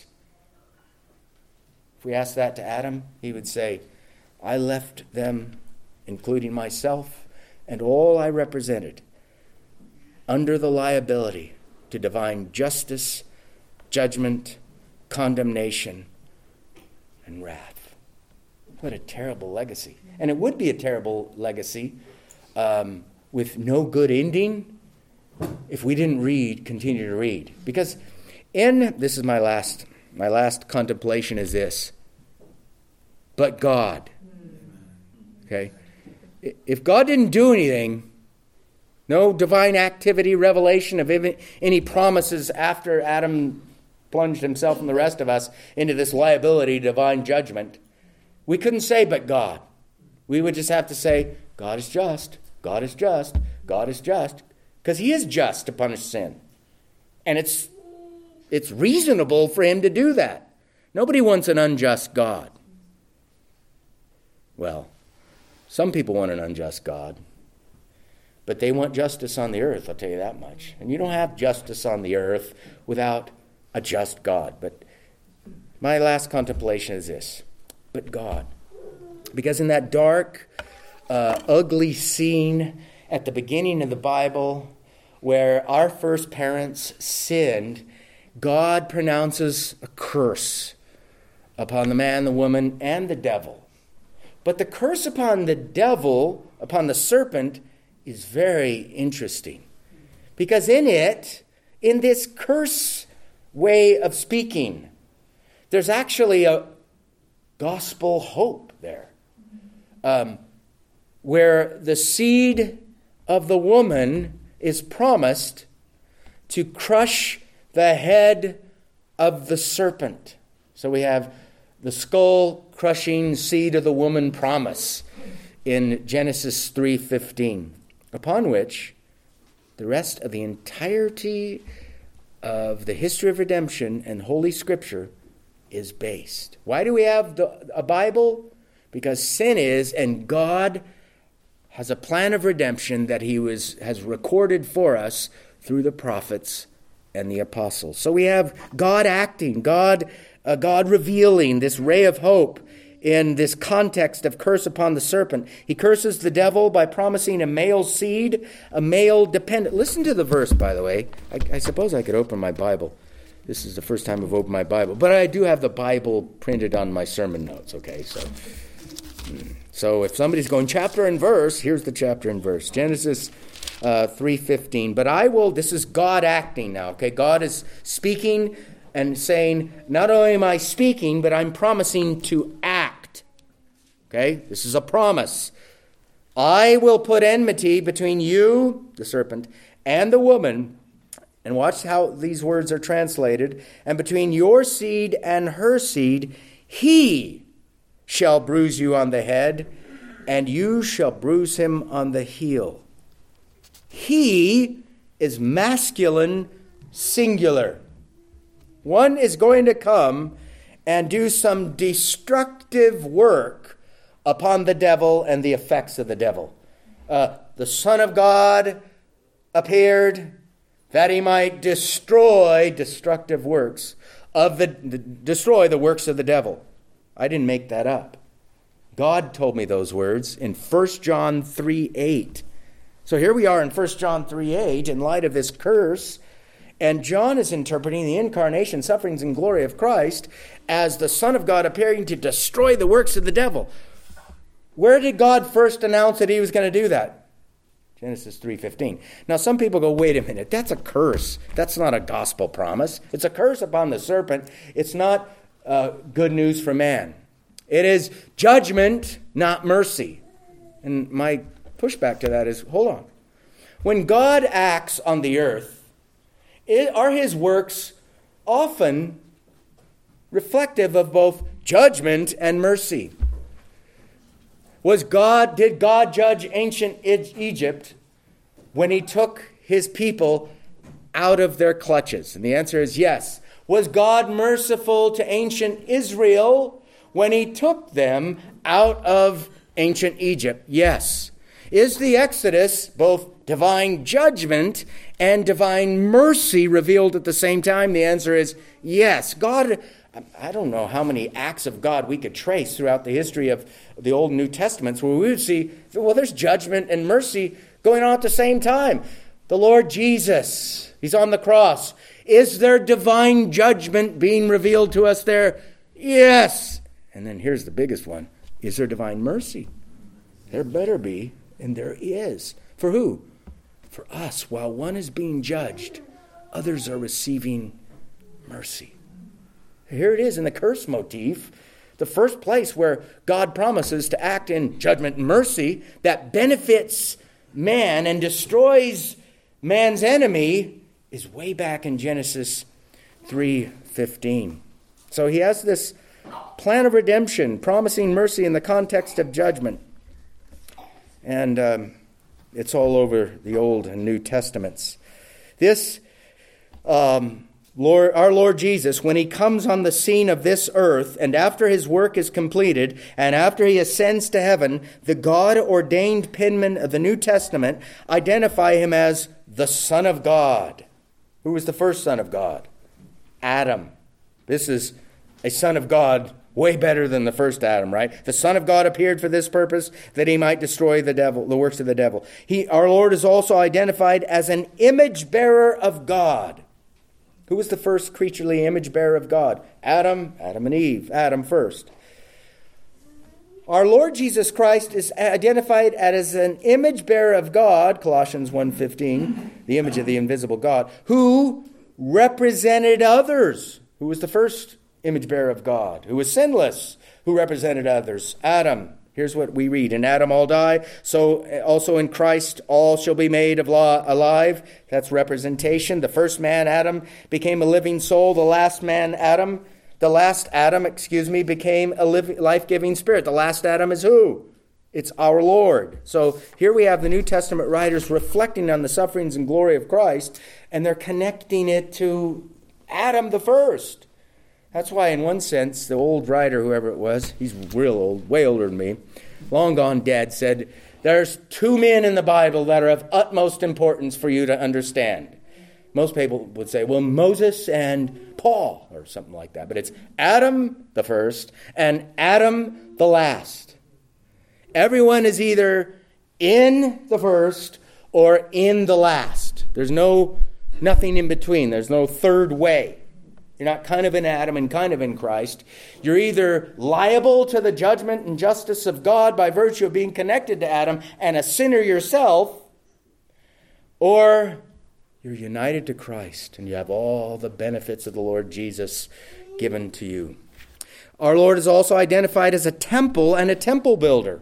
A: If we asked that to Adam, he would say, I left them, including myself and all I represented, under the liability to divine justice, judgment, condemnation, and wrath. What a terrible legacy. And it would be a terrible legacy um, with no good ending if we didn't read, continue to read. Because in, this is my last, my last contemplation is this, but God. Okay? If God didn't do anything, no divine activity, revelation of any promises after Adam plunged himself and the rest of us into this liability, divine judgment, we couldn't say, but God. We would just have to say, God is just, God is just, God is just, because he is just to punish sin. And it's, it's reasonable for him to do that. Nobody wants an unjust God. Well, some people want an unjust God, but they want justice on the earth, I'll tell you that much. And you don't have justice on the earth without a just God. But my last contemplation is this, but God. Because in that dark, uh, ugly scene at the beginning of the Bible where our first parents sinned, God pronounces a curse upon the man, the woman, and the devil. But the curse upon the devil, upon the serpent, is very interesting. Because in it, in this curse way of speaking, there's actually a gospel hope there. Um, where the seed of the woman is promised to crush the head of the serpent. So we have the skull-crushing seed of the woman promise in Genesis three fifteen, upon which the rest of the entirety of the history of redemption and Holy Scripture is based. Why do we have the, a Bible? Because sin is, and God has a plan of redemption that he was has recorded for us through the prophets and the apostles. So we have God acting, God Uh, God revealing this ray of hope in this context of curse upon the serpent. He curses the devil by promising a male seed, a male dependent. Listen to the verse, by the way. I, I suppose I could open my Bible This is the first time I've opened my Bible. But I do have the Bible printed on my sermon notes, okay? So, so if somebody's going chapter and verse, here's the chapter and verse. Genesis uh, three fifteen. But I will, this is God acting now, okay? God is speaking and saying, not only am I speaking, but I'm promising to act. Okay? This is a promise. I will put enmity between you, the serpent, and the woman. And watch how these words are translated. And between your seed and her seed, he shall bruise you on the head, and you shall bruise him on the heel. He is masculine singular. One is going to come and do some destructive work upon the devil and the effects of the devil. Uh, the Son of God appeared that he might destroy destructive works of the, the destroy the works of the devil. I didn't make that up. God told me those words in First John three eight. So here we are in First John three eight in light of this curse, and John is interpreting the incarnation, sufferings, and glory of Christ as the Son of God appearing to destroy the works of the devil. Where did God first announce that he was going to do that? Genesis three fifteen. Now some people go, wait a minute, that's a curse. That's not a gospel promise. It's a curse upon the serpent. It's not uh, good news for man. It is judgment, not mercy. And my pushback to that is, hold on. When God acts on the earth, it, are his works often reflective of both judgment and mercy? Was God, did God judge ancient Egypt when he took his people out of their clutches? And the answer is yes. Was God merciful to ancient Israel when he took them out of ancient Egypt? Yes. Is the Exodus both divine judgment and divine mercy revealed at the same time? The answer is yes. God, I don't know how many acts of God we could trace throughout the history of the Old and New Testaments where we would see, well, there's judgment and mercy going on at the same time. The Lord Jesus, he's on the cross. Is there divine judgment being revealed to us there? Yes. And then here's the biggest one. Is there divine mercy? There better be, and there is. For who? For us. While one is being judged, others are receiving mercy. Here it is in the curse motif, the first place where God promises to act in judgment and mercy that benefits man and destroys man's enemy is way back in Genesis three fifteen. So he has this plan of redemption, promising mercy in the context of judgment. And um, it's all over the Old and New Testaments. This um Lord, our Lord Jesus, when he comes on the scene of this earth, and after his work is completed, and after he ascends to heaven, the God-ordained penmen of the New Testament identify him as the Son of God. Who was the first Son of God? Adam. This is a Son of God way better than the first Adam, right? The Son of God appeared for this purpose, that he might destroy the devil, the works of the devil. He, our Lord is also identified as an image bearer of God. Who was the first creaturely image bearer of God? Adam, Adam and Eve. Adam first. Our Lord Jesus Christ is identified as an image bearer of God, Colossians one fifteen, the image of the invisible God, who represented others. Who was the first image bearer of God? Who was sinless? Who represented others? Adam. Here's what we read. In Adam all die, so also in Christ all shall be made of law alive. That's representation. The first man, Adam, became a living soul. The last man, Adam, the last Adam, excuse me, became a life-giving spirit. The last Adam is who? It's our Lord. So here we have the New Testament writers reflecting on the sufferings and glory of Christ, and they're connecting it to Adam the first. That's why, in one sense, the old writer, whoever it was, he's real old, way older than me, long gone dead, said, there's two men in the Bible that are of utmost importance for you to understand. Most people would say, well, Moses and Paul, or something like that. But it's Adam the first and Adam the last. Everyone is either in the first or in the last. There's no nothing in between. There's no third way. You're not kind of in Adam and kind of in Christ. You're either liable to the judgment and justice of God by virtue of being connected to Adam and a sinner yourself, or you're united to Christ and you have all the benefits of the Lord Jesus given to you. Our Lord is also identified as a temple and a temple builder.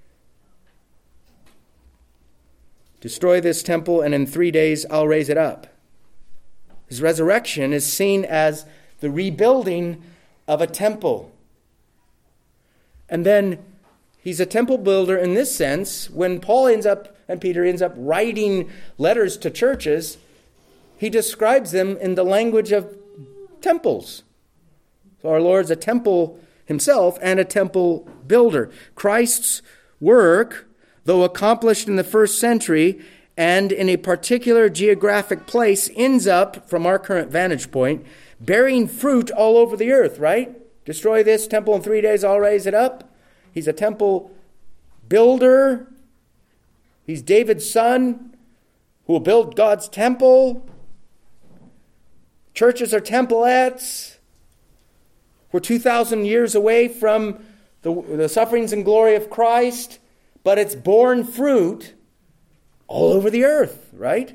A: Destroy this temple, and in three days I'll raise it up. His resurrection is seen as the rebuilding of a temple. And then he's a temple builder in this sense. When Paul ends up, and Peter ends up writing letters to churches, he describes them in the language of temples. So our Lord's a temple himself and a temple builder. Christ's work, though accomplished in the first century and in a particular geographic place, ends up, from our current vantage point, bearing fruit all over the earth, right? Destroy this temple in three days, I'll raise it up. He's a temple builder. He's David's son who will build God's temple. Churches are templettes. We're two thousand years away from the, the sufferings and glory of Christ, but it's borne fruit all over the earth, right?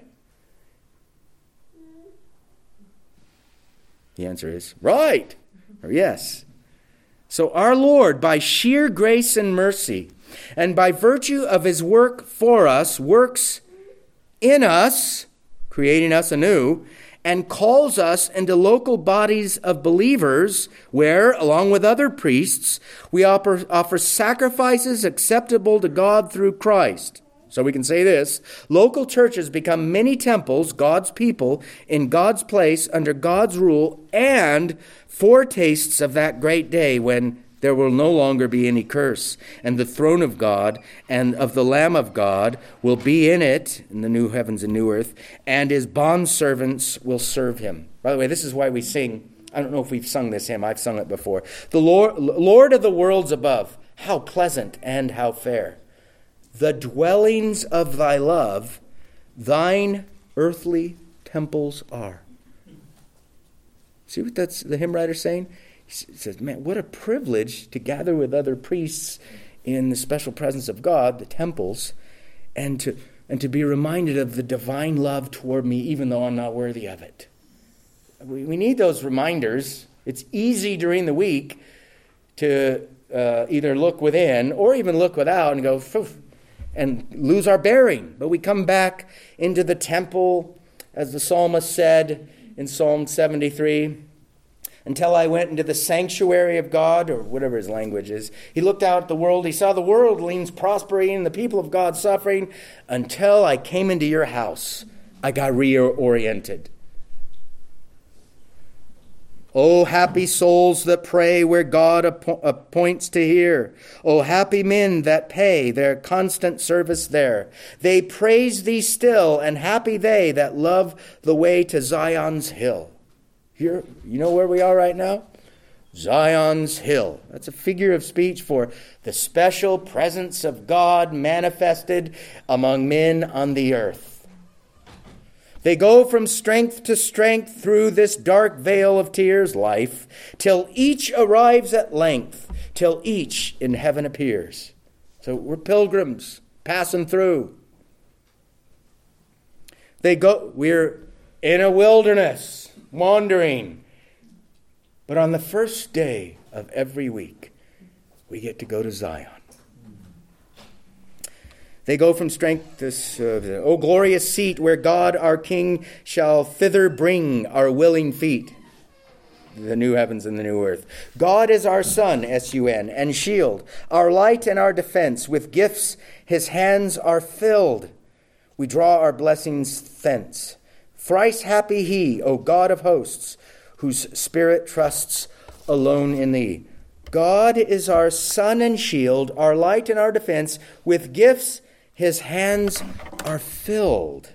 A: The answer is right, or yes. So our Lord, by sheer grace and mercy, and by virtue of his work for us, works in us, creating us anew, and calls us into local bodies of believers where, along with other priests, we offer, offer sacrifices acceptable to God through Christ. So we can say this: local churches become many temples, God's people, in God's place, under God's rule, and foretastes of that great day when there will no longer be any curse, and the throne of God and of the Lamb of God will be in it, in the new heavens and new earth, and his bondservants will serve him. By the way, this is why we sing, I don't know if we've sung this hymn, I've sung it before. The Lord, Lord of the worlds above, how pleasant and how fair. The dwellings of thy love, thine earthly temples are. See what that's the hymn writer saying? He says, man, what a privilege to gather with other priests in the special presence of God, the temples, and to and to be reminded of the divine love toward me, even though I'm not worthy of it. We, we need those reminders. It's easy during the week to uh, either look within or even look without and go, phew, and lose our bearing. But we come back into the temple, as the psalmist said in Psalm seventy-three, until I went into the sanctuary of God, or whatever his language is. He looked out at the world. He saw the worldlings prospering and the people of God suffering. Until I came into your house, I got reoriented. Oh, happy souls that pray where God appo- appoints to hear. Oh, happy men that pay their constant service there. They praise thee still, and happy they that love the way to Zion's hill. Here, you know where we are right now? Zion's hill. That's a figure of speech for the special presence of God manifested among men on the earth. They go from strength to strength through this dark vale of tears, life, till each arrives at length, till each in heaven appears. So we're pilgrims passing through. They go, we're in a wilderness, wandering. But on the first day of every week, we get to go to Zion. They go from strength to, uh, O glorious seat, where God our King shall thither bring our willing feet. The new heavens and the new earth. God is our sun, S U N, and shield, our light and our defense. With gifts his hands are filled. We draw our blessings thence. Thrice happy he, O God of hosts, whose spirit trusts alone in thee. God is our sun and shield, our light and our defense. With gifts his hands are filled.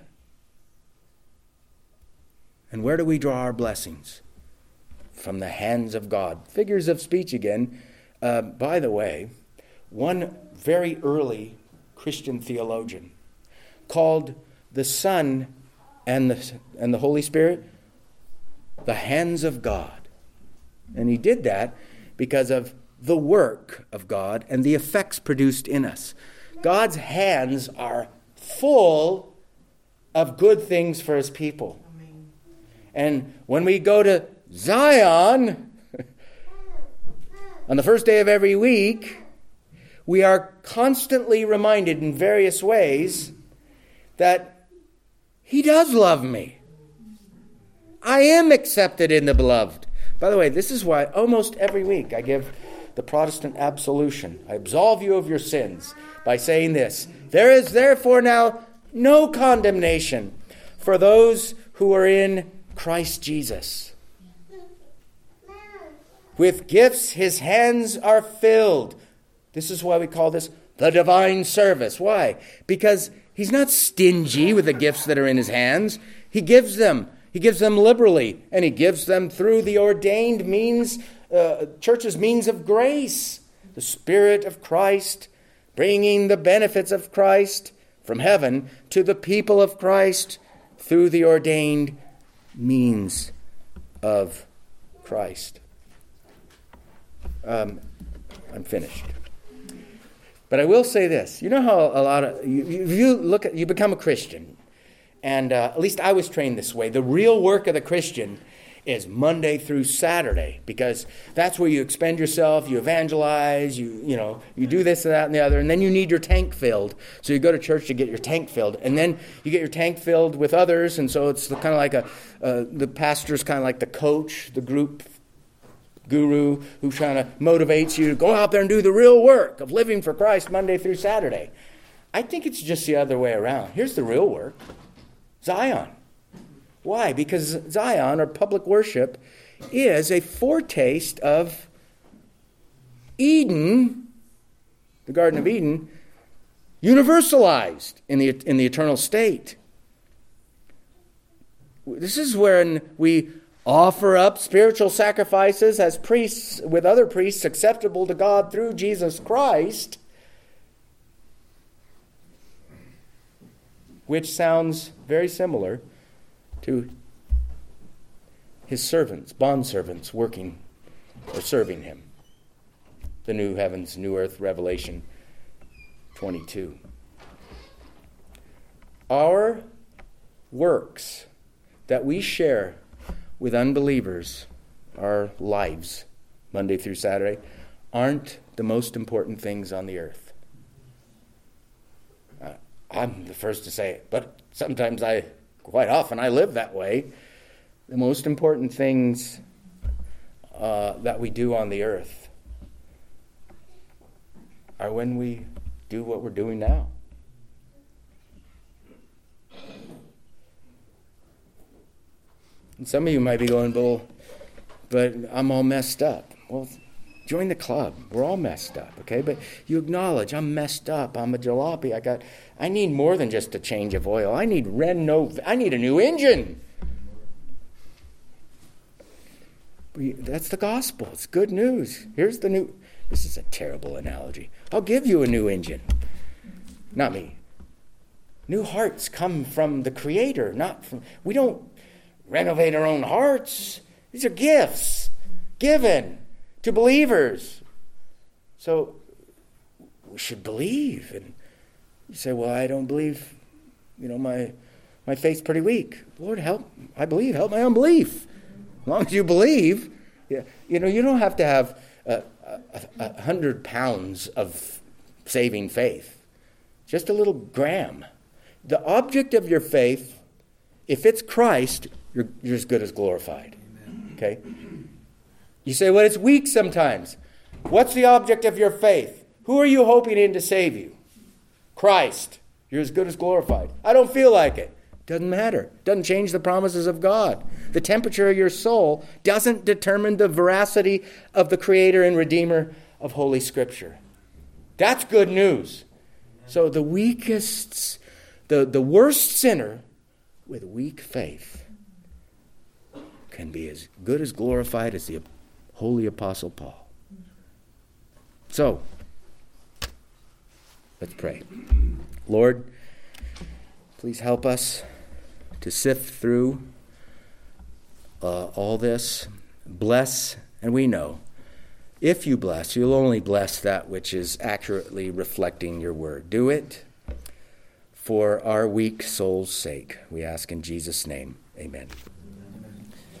A: And where do we draw our blessings? From the hands of God. Figures of speech again. Uh, by the way, one very early Christian theologian called the Son and the, and the Holy Spirit the hands of God. And he did that because of the work of God and the effects produced in us. God's hands are full of good things for his people. And when we go to Zion on the first day of every week, we are constantly reminded in various ways that he does love me. I am accepted in the beloved. By the way, this is why almost every week I give the Protestant absolution. I absolve you of your sins by saying this: there is therefore now no condemnation for those who are in Christ Jesus. With gifts his hands are filled. This is why we call this the divine service. Why? Because he's not stingy with the gifts that are in his hands. He gives them. He gives them liberally, and he gives them through the ordained means, uh, church's means of grace. The Spirit of Christ, bringing the benefits of Christ from heaven to the people of Christ through the ordained means of Christ. Um, I'm finished. But I will say this. You know how a lot of, you, you look at, you become a Christian. And uh, at least I was trained this way. The real work of the Christian is Monday through Saturday, because that's where you expend yourself, you evangelize, you you know, you do this and that and the other, and then you need your tank filled. So you go to church to get your tank filled, and then you get your tank filled with others, and so it's kind of like a, uh, the pastor's kind of like the coach, the group guru who kind of motivates you to go out there and do the real work of living for Christ Monday through Saturday. I think it's just the other way around. Here's the real work. Zion. Why? Because Zion, or public worship, is a foretaste of Eden, the Garden of Eden, universalized in the in the eternal state. This is when we offer up spiritual sacrifices as priests, with other priests, acceptable to God through Jesus Christ, which sounds very similar to his servants, bondservants, working or serving him. The new heavens, new earth, Revelation twenty-two. Our works that we share with unbelievers, our lives, Monday through Saturday, aren't the most important things on the earth. Uh, I'm the first to say it, but sometimes I, quite often, I live that way. The most important things uh, that we do on the earth are when we do what we're doing now. And some of you might be going, well, but I'm all messed up. Well, join the club. We're all messed up, okay? But you acknowledge, I'm messed up. I'm a jalopy. I got. I need more than just a change of oil. I need reno. I need a new engine. That's the gospel. It's good news. Here's the new. This is a terrible analogy. I'll give you a new engine. Not me. New hearts come from the Creator, not from. We don't renovate our own hearts. These are gifts given to believers. So we should believe. And you say, well, I don't believe, you know, my my faith's pretty weak. Lord, help, I believe, help my unbelief. As long as you believe, you, you know, you don't have to have a, a, a hundred pounds of saving faith. Just a little gram. The object of your faith, if it's Christ, you're, you're as good as glorified. Amen. Okay? You say, well, it's weak sometimes. What's the object of your faith? Who are you hoping in to save you? Christ. You're as good as glorified. I don't feel like it. Doesn't matter. Doesn't change the promises of God. The temperature of your soul doesn't determine the veracity of the Creator and Redeemer of Holy Scripture. That's good news. So the weakest, the, the worst sinner with weak faith can be as good as glorified as the Holy Apostle Paul. So, let's pray. Lord, please help us to sift through uh, all this. Bless, and we know, if you bless, you'll only bless that which is accurately reflecting your word. Do it for our weak soul's sake. We ask in Jesus' name. Amen.